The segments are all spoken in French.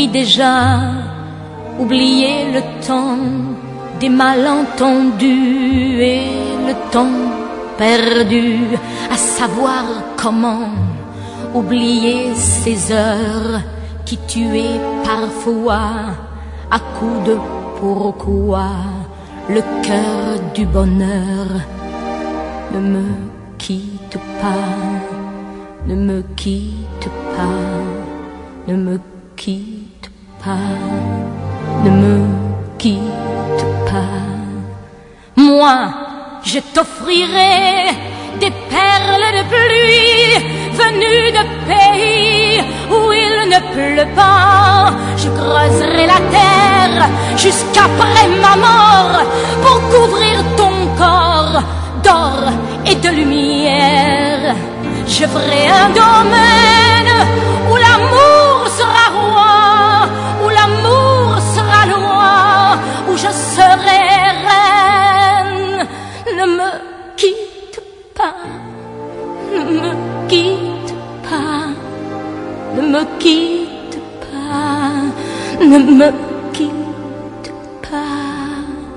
nuit déjà, oublier le temps des malentendus et le temps perdu à savoir comment oublier ces heures qui tuaient parfois à coups de pourquoi le cœur du bonheur. Ne me quitte pas, ne me quitte pas, ne me quitte pas, ne me quitte pas. Moi, je t'offrirai des perles de pluie venues de pays où il ne pleut pas. Je creuserai la terre jusqu'après ma mort pour couvrir ton corps d'or et de lumière. Je ferai un domaine où l'amour sera roi, où l'amour sera loi, où je serai reine. Ne me quitte pas, ne me quitte pas, ne me quitte pas, ne me quitte pas.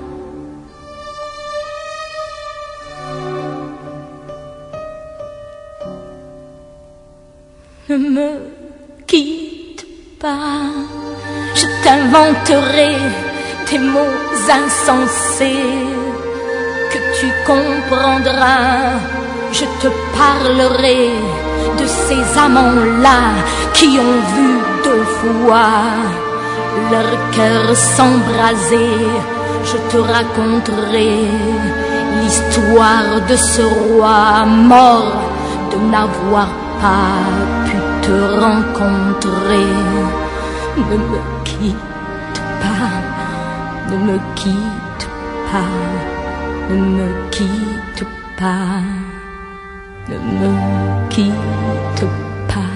Ne me quitte pas, je t'inventerai des mots insensés que tu comprendras. Je te parlerai de ces amants-là qui ont vu deux fois leur cœur s'embraser. Je te raconterai l'histoire de ce roi mort de n'avoir pas pu te rencontrer. Ne me quitte pas, ne me quitte pas, ne me quitte pas, ne me quitte pas.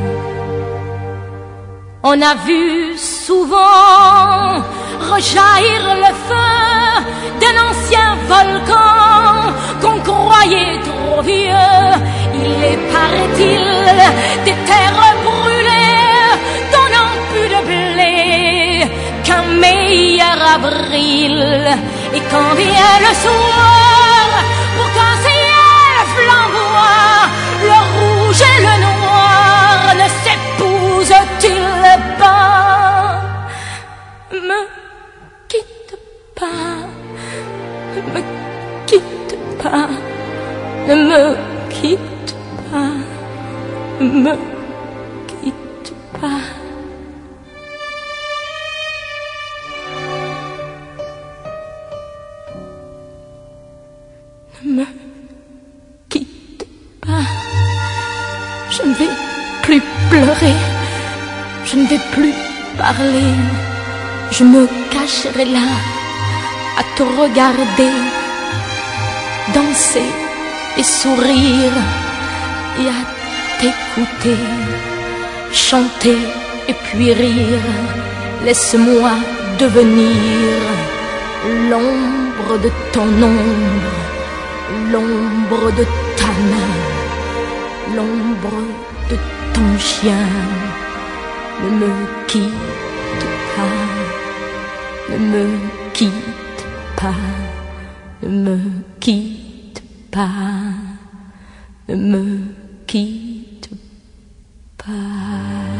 On a vu souvent rejaillir le feu d'un ancien volcan qu'on croyait trop vieux. Il est, paraît-il, des terres brûlées donnant plus de blé qu'un meilleur avril. Et quand vient le soir, pour qu'un ciel flamboie, le rouge et le noir ne s'épousent-ils pas? Me quitte pas, me quitte pas, ne me quitte pas, me quitte pas. Ne me quitte pas. Je ne vais plus pleurer, je ne vais plus parler. Je me cacherai là à te regarder danser et sourire et à t'écouter chanter et puis rire. Laisse-moi devenir l'ombre de ton ombre, l'ombre de ta main, l'ombre de ton chien. Ne me quitte pas, ne me quitte pas, ne me quitte pas, ne me quitte pas.